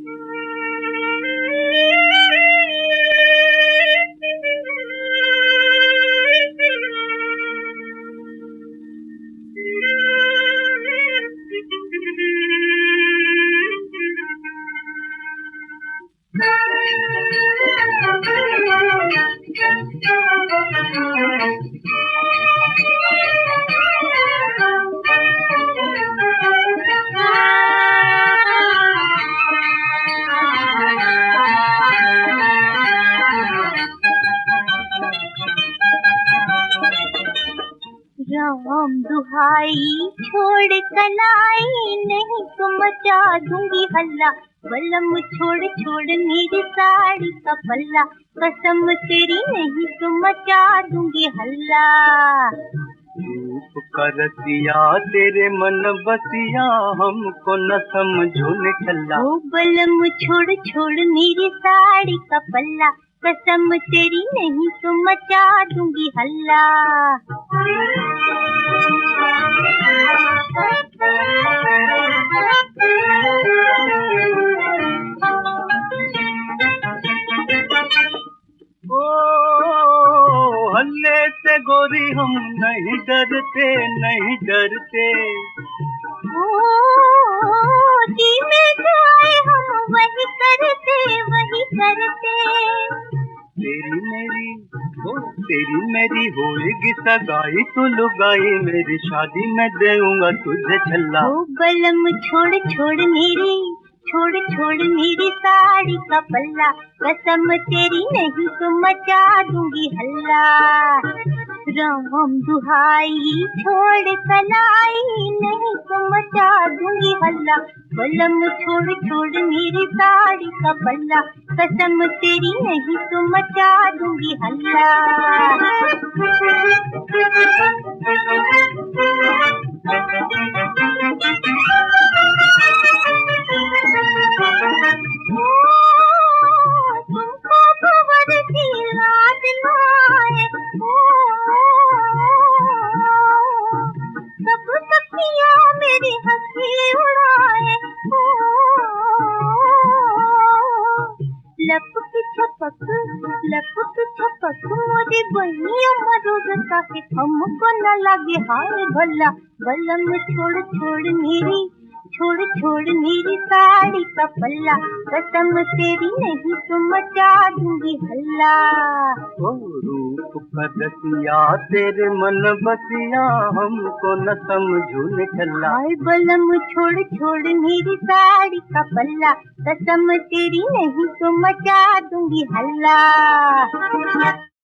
राम दुहाई छोड़ कलाई, नहीं तो मचा दूंगी हल्ला। बलम छोड़ छोड़ मेरी साड़ी का पल्ला, कसम तेरी नहीं तो मचा दूंगी हल्ला। रूप का रसिया तेरे मन बसिया, हमको न समझो निठल्ला। ओ बलम छोड़ छोड़ मेरी साड़ी का पल्ला, कसम तेरी नहीं तो मचा दूंगी हल्ला। हल्ले से गोरी हम नहीं डरते, नहीं डरते। जी में जो आए हम वही करते, वही करते। तेरी मेरी होएगी सगाई, तू लुगाई मेरी शादी में देऊंगा तुझे छल्ला। ओ बलम छोड़ छोड़ मेरी साड़ी का पल्ला, कसम तेरी नहीं तो मचा दूंगी हल्ला। राम दुहाई छोड़ कलाई, नहीं तो मचा दूंगी हल्ला। बलम छोड़ छोड़ मेरी साड़ी का पल्ला, कसम तेरी नहीं तो मचा दूंगी हल्ला। मेरी हंसी उड़ाए, लपक छपक मोरी बहिया मरोड़ काहे, हमको न लगे हाय भला। बलम छोड़ मेरी साड़ी का पल्ला, कसम तेरी नहीं तो मचा दूंगी हल्ला। ओ रूप का रसिया तेरे मन बसिया, हमको न समझो निठल्ला। हाय बलम छोड़ मेरी साड़ी का पल्ला, कसम तेरी नहीं तो मचा दूंगी हल्ला।